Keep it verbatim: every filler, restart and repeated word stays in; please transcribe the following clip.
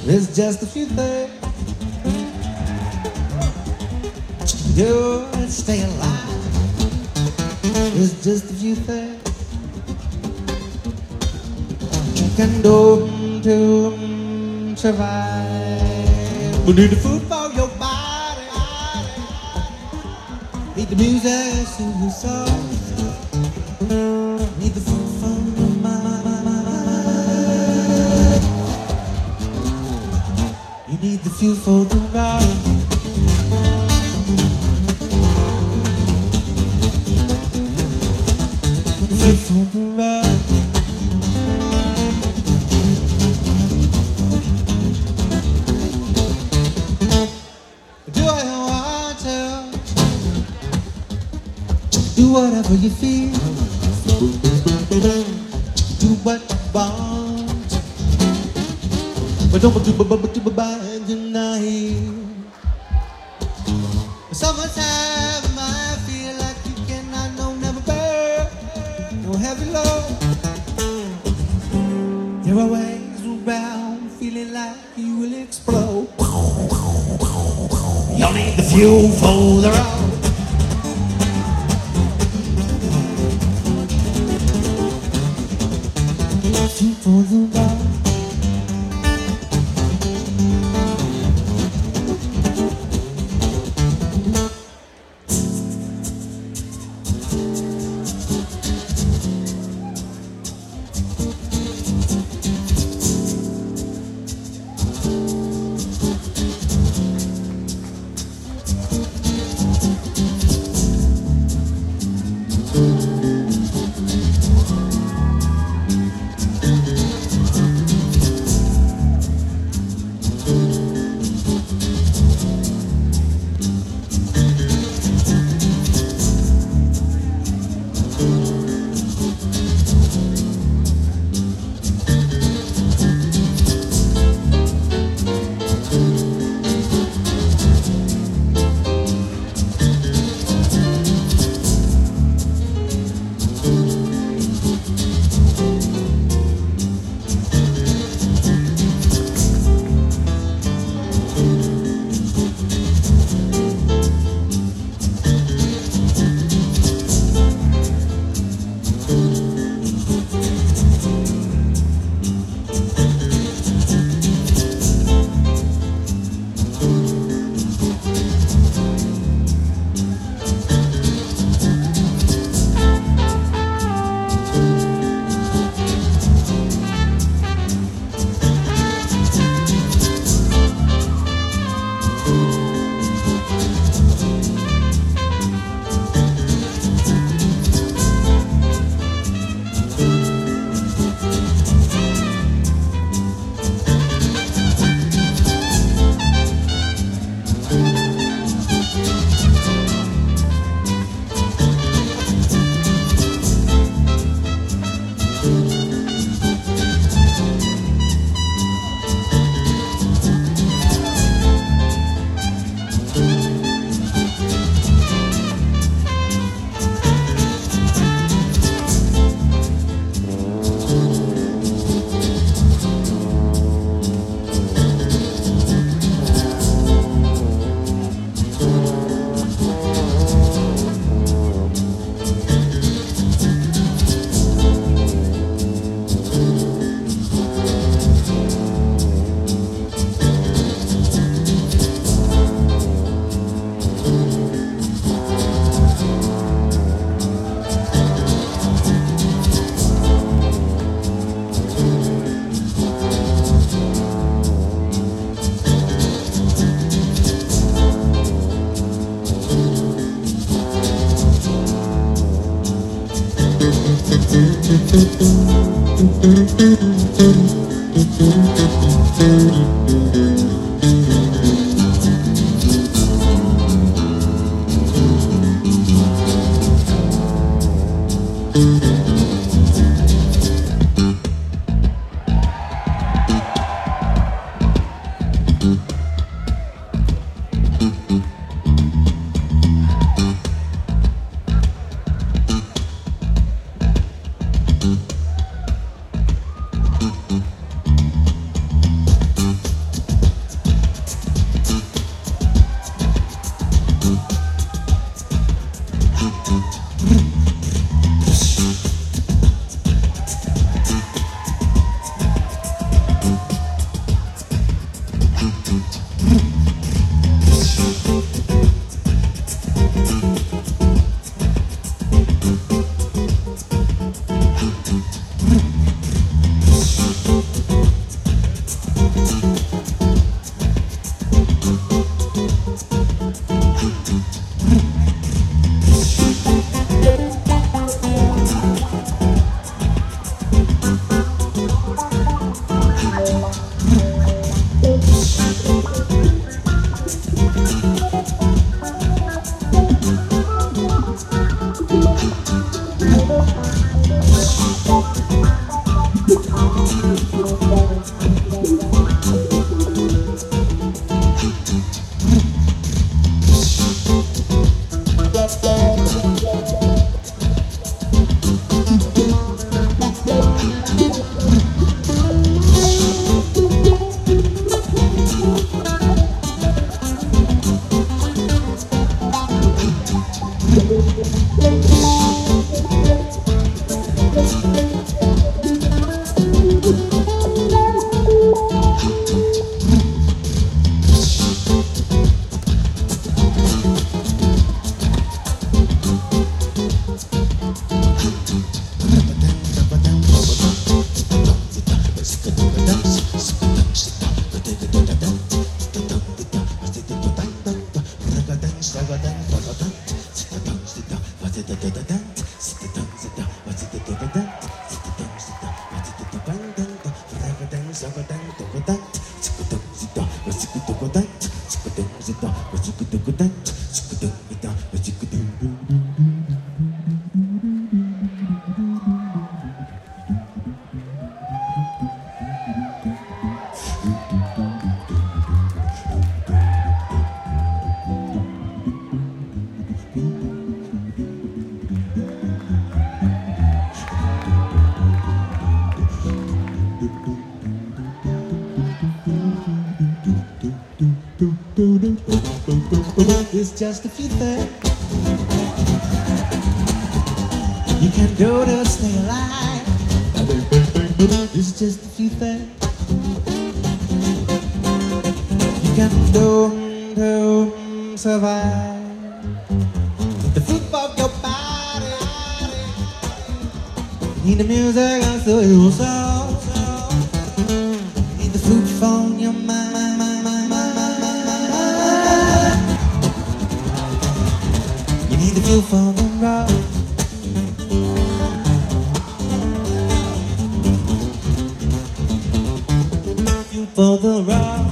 There's just a few things do to stay alive. There's just a few things you can do to survive. We need the food for your body, need the music to your soul, need the food for your mind. You need the fuel for the ride. Fuel for the ride. Do what you want to, do whatever you feel, do what you want. But don't do but do bad tonight. Summertime, I feel like you cannot know never bear, no heavy load. There are ways around, feeling like you will explode. You need the fuel for the road. Fuel for the road. It's just a few things you can do to stay alive. It's just a few things you can do to survive. The fruit of your body, you need the music and so your soul. You need the fruit from your mind. Need the fuel for the road. Fuel for the road.